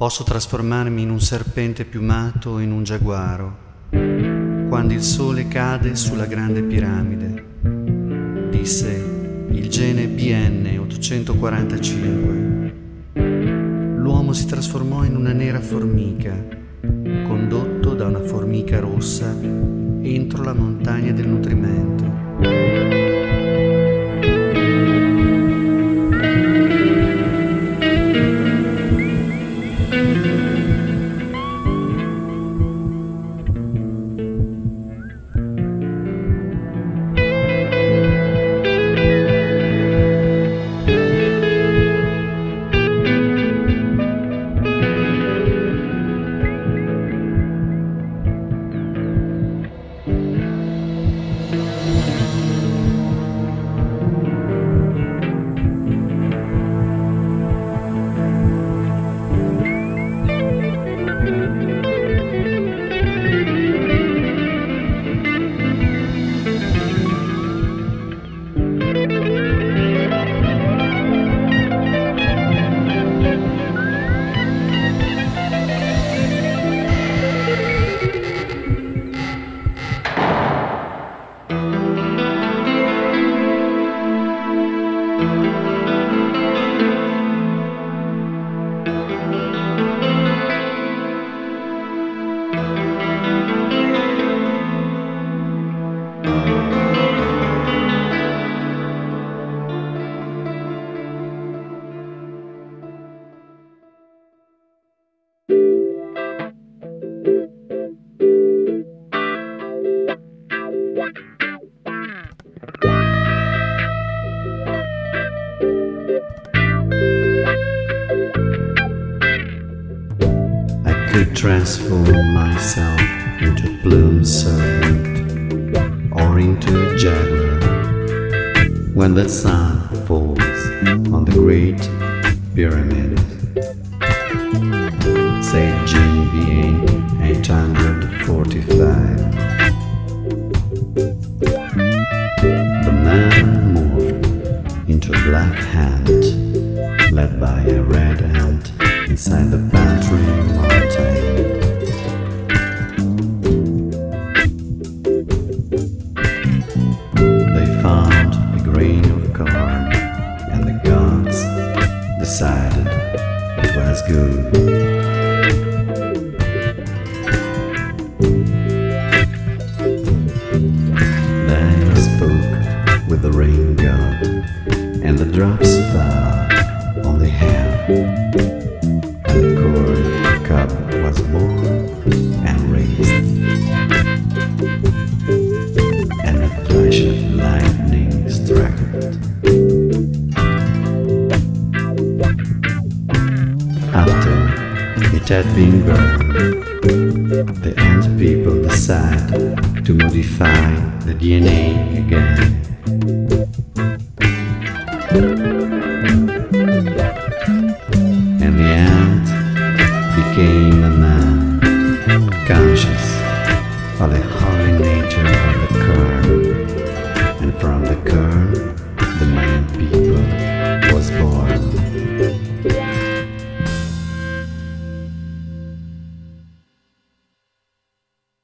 Posso trasformarmi in un serpente piumato o in un giaguaro, quando il sole cade sulla grande piramide, disse il gene BN 845. L'uomo si trasformò in una nera formica, condotto da una formica rossa entro la montagna del nutrimento. Could transform myself into a plumed serpent or into a jaguar when the sun falls on the great pyramid, said Gene BN 845. The man morphed into a black hand led by a red ant inside the Pantry Mountain. They found a grain of corn, and the gods decided it was good. They spoke with the rain god, and the drops fell on the hair. And the corn cob was born and raised, and a flash of lightning struck it. After it had been burned, the ant people decided to modify the DNA again.